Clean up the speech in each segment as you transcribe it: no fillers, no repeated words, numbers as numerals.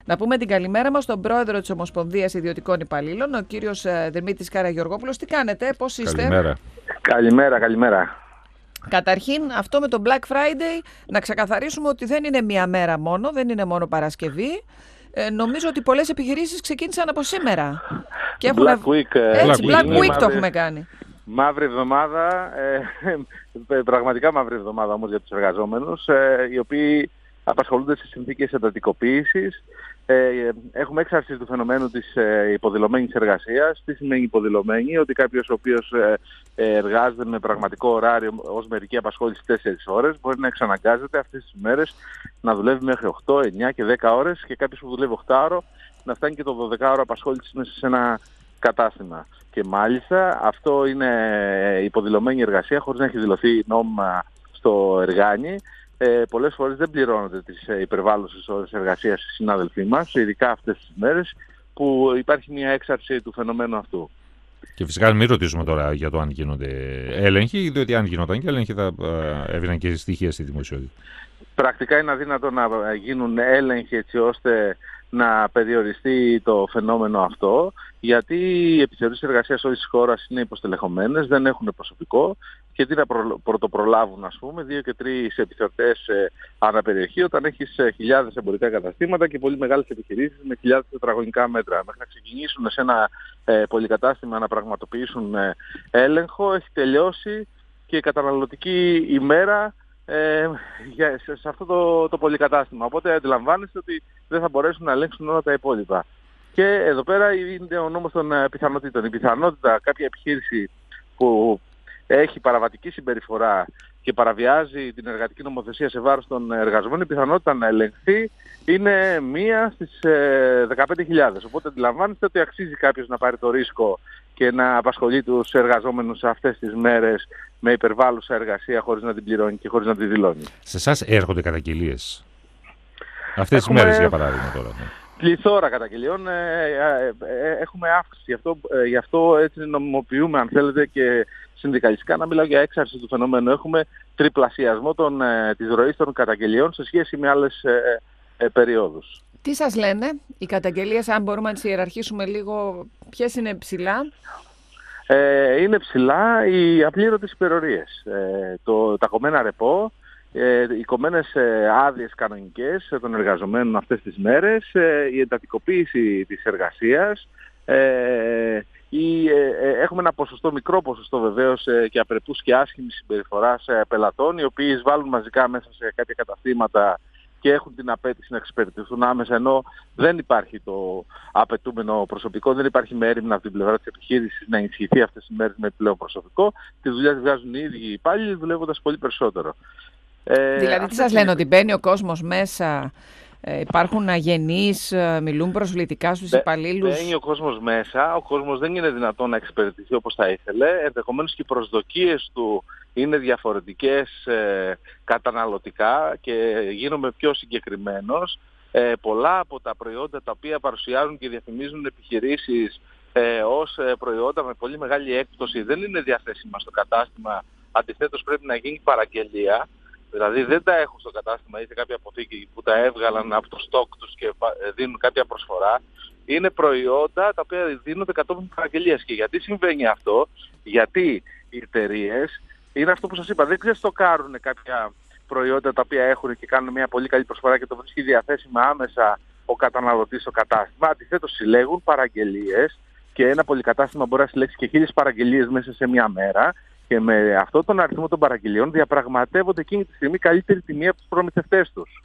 Να πούμε την καλημέρα μας στον πρόεδρο της Ομοσπονδίας Ιδιωτικών Υπαλλήλων, ο κύριος Δημήτρης Καραγεωργόπουλος. Τι κάνετε, πώς είστε? Καλημέρα. Καταρχήν, αυτό με το Black Friday, να ξεκαθαρίσουμε ότι δεν είναι μία μέρα μόνο, δεν είναι μόνο Παρασκευή. Νομίζω ότι πολλές επιχειρήσεις ξεκίνησαν από σήμερα. Και Black Week. Black Week το έχουμε κάνει. Μαύρη εβδομάδα, πραγματικά μαύρη εβδομάδα όμως για τους εργαζόμενους, οι οποίοι απασχολούνται σε συνθήκες εντατικοποίησης. Έχουμε έξαρση του φαινομένου της υποδηλωμένης εργασίας. Τι σημαίνει υποδηλωμένη? Ότι κάποιος ο οποίος εργάζεται με πραγματικό ωράριο ως μερική απασχόληση 4 ώρες μπορεί να εξαναγκάζεται αυτές τις μέρες να δουλεύει μέχρι 8, 9 και 10 ώρες και κάποιος που δουλεύει 8 ώρο να φτάνει και το 12ωρο απασχόληση μέσα σε ένα κατάστημα. Και μάλιστα αυτό είναι υποδηλωμένη εργασία χωρίς να έχει δηλωθεί νόμιμα στο εργάνι. Πολλές φορές δεν πληρώνονται τις υπερβάλλουσες ώρες εργασίας οι συνάδελφοί μας, ειδικά αυτές τις μέρες που υπάρχει μια έξαρση του φαινομένου αυτού. Και φυσικά μην ρωτήσουμε τώρα για το αν γίνονται έλεγχοι, διότι αν γινόταν και έλεγχοι θα έβγαιναν και στοιχεία στη δημοσιότητα. Πρακτικά είναι αδύνατο να γίνουν έλεγχοι έτσι ώστε να περιοριστεί το φαινόμενο αυτό, γιατί οι επιθεωρήσεις εργασίας όλης της χώρας είναι υποστελεχωμένες, δεν έχουν προσωπικό και τι να πρωτοπρολάβουν, ας πούμε, 2 και 3 επιθεωρητές ανά περιοχή όταν έχεις χιλιάδες εμπορικά καταστήματα και πολύ μεγάλες επιχειρήσεις με χιλιάδες τετραγωνικά μέτρα. Μέχρι να ξεκινήσουν σε ένα πολυκατάστημα να πραγματοποιήσουν έλεγχο, έχει τελειώσει και η καταναλωτική ημέρα σε αυτό το πολυκατάστημα. Οπότε αντιλαμβάνεστε ότι δεν θα μπορέσουν να ελέγξουν όλα τα υπόλοιπα. Και εδώ πέρα είναι ο νόμος των πιθανότητων. Η πιθανότητα κάποια επιχείρηση που έχει παραβατική συμπεριφορά και παραβιάζει την εργατική νομοθεσία σε βάρος των εργαζομένων, η πιθανότητα να ελεγχθεί είναι 1 στις 15.000. Οπότε αντιλαμβάνεστε ότι αξίζει κάποιος να πάρει το ρίσκο και να απασχολεί τους εργαζόμενους αυτές τις μέρες με υπερβάλλουσα εργασία χωρίς να την πληρώνει και χωρίς να την δηλώνει. Σε εσάς έρχονται καταγγελίες αυτές τις μέρες, για παράδειγμα τώρα? Πληθώρα καταγγελιών, έχουμε αύξηση. Γι' αυτό έτσι νομιμοποιούμε, αν θέλετε, και συνδικαλιστικά να μιλάω για έξαρση του φαινομένου. Έχουμε τριπλασιασμό της ροής των καταγγελιών σε σχέση με άλλες περιόδους. Τι σας λένε οι καταγγελίες, αν μπορούμε να τις ιεραρχήσουμε λίγο, ποιες είναι ψηλά? Είναι ψηλά οι απλήρωτες υπερορίες, τα κομμένα ρεπό, οι κομμένες άδειες κανονικές των εργαζομένων αυτές τις μέρες, η εντατικοποίηση της εργασίας, έχουμε ένα μικρό ποσοστό βεβαίως και απρεπούς και άσχημης συμπεριφοράς πελατών, οι οποίοι εισβάλλουν μαζικά μέσα σε κάποια καταστήματα και έχουν την απέτηση να εξυπηρετηθούν άμεσα, ενώ δεν υπάρχει το απαιτούμενο προσωπικό, δεν υπάρχει μέριμνα από την πλευρά της επιχείρησης να ενισχυθεί αυτές τις μέρες με επιπλέον προσωπικό. Τη δουλειά τη βγάζουν οι ίδιοι οι υπάλληλοι, δουλεύοντας πολύ περισσότερο. Δηλαδή τι σας λένε, ότι μπαίνει ο κόσμος μέσα, υπάρχουν αγενείς, μιλούν προσβλητικά στους υπαλλήλους? Μπαίνει ο κόσμος μέσα, ο κόσμος δεν είναι δυνατόν να εξυπηρετηθεί όπως θα ήθελε, ενδεχομένως και οι προσδοκίες του είναι διαφορετικές καταναλωτικά και γίνομαι πιο συγκεκριμένος. Πολλά από τα προϊόντα τα οποία παρουσιάζουν και διαφημίζουν επιχειρήσεις ως προϊόντα με πολύ μεγάλη έκπτωση δεν είναι διαθέσιμα στο κατάστημα, αντιθέτως πρέπει να γίνει παραγγελία. Δηλαδή δεν τα έχουν στο κατάστημα ή σε κάποια αποθήκη που τα έβγαλαν από το στόκ τους και δίνουν κάποια προσφορά. Είναι προϊόντα τα οποία δίνονται κατόπιν παραγγελίας. Και γιατί συμβαίνει αυτό? Γιατί οι εταιρείες, είναι αυτό που σας είπα, δεν ξεστοκάρουν κάποια προϊόντα τα οποία έχουν και κάνουν μια πολύ καλή προσφορά και το βρίσκει διαθέσιμα άμεσα ο καταναλωτής στο κατάστημα. Αντιθέτως συλλέγουν παραγγελίες και ένα πολυκατάστημα μπορεί να συλλέξει και 1000 παραγγελίες μέσα σε μια μέρα. Και με αυτόν τον αριθμό των παραγγελιών διαπραγματεύονται εκείνη τη στιγμή καλύτερη τιμή από τους προμηθευτές τους.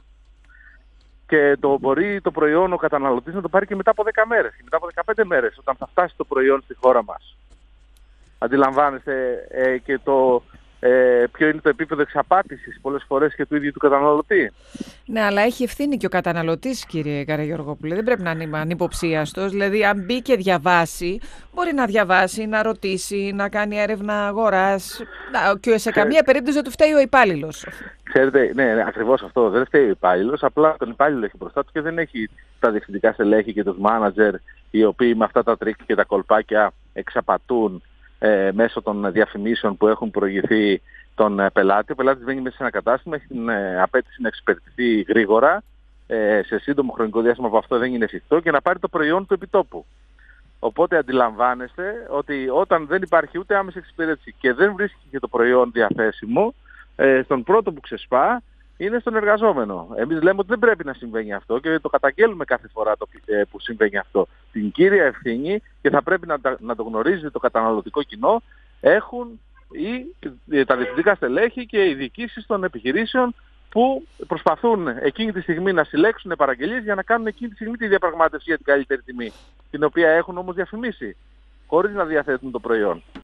Και μπορεί το προϊόν ο καταναλωτής να το πάρει και μετά από 10 μέρες και μετά από 15 μέρες όταν θα φτάσει το προϊόν στη χώρα μας. Αντιλαμβάνεστε και ποιο είναι το επίπεδο εξαπάτησης πολλές φορές και του ίδιου του καταναλωτή. Ναι, αλλά έχει ευθύνη και ο καταναλωτής, κύριε Καραγεωργόπουλε. Δεν πρέπει να είναι ανυποψίαστος. Δηλαδή, αν μπει και διαβάσει, μπορεί να διαβάσει, να ρωτήσει, να κάνει έρευνα αγοράς. Και σε καμία περίπτωση δεν του φταίει ο υπάλληλος. Ξέρετε, ναι, ακριβώς αυτό. Δεν φταίει ο υπάλληλος. Απλά τον υπάλληλο έχει μπροστά του και δεν έχει τα διευθυντικά στελέχη και τους μάνατζερ, οι οποίοι με αυτά τα τρίκ και τα κολπάκια εξαπατούν μέσω των διαφημίσεων που έχουν προηγηθεί τον πελάτη. Ο πελάτης μπαίνει μέσα σε ένα κατάστημα, έχει την απέτηση να εξυπηρετηθεί γρήγορα σε σύντομο χρονικό διάστημα που αυτό δεν είναι εφικτό και να πάρει το προϊόν του επιτόπου. Οπότε αντιλαμβάνεστε ότι όταν δεν υπάρχει ούτε άμεση εξυπηρέτηση και δεν βρίσκει και το προϊόν διαθέσιμο, στον πρώτο που ξεσπά είναι στον εργαζόμενο. Εμείς λέμε ότι δεν πρέπει να συμβαίνει αυτό και το καταγγέλουμε κάθε φορά που συμβαίνει αυτό. Την κύρια ευθύνη, και θα πρέπει να το γνωρίζει το καταναλωτικό κοινό, έχουν τα διευθυντικά στελέχη και οι διοικήσεις των επιχειρήσεων που προσπαθούν εκείνη τη στιγμή να συλλέξουν παραγγελίες για να κάνουν εκείνη τη στιγμή τη διαπραγμάτευση για την καλύτερη τιμή, την οποία έχουν όμως διαφημίσει, χωρίς να διαθέτουν το προϊόν.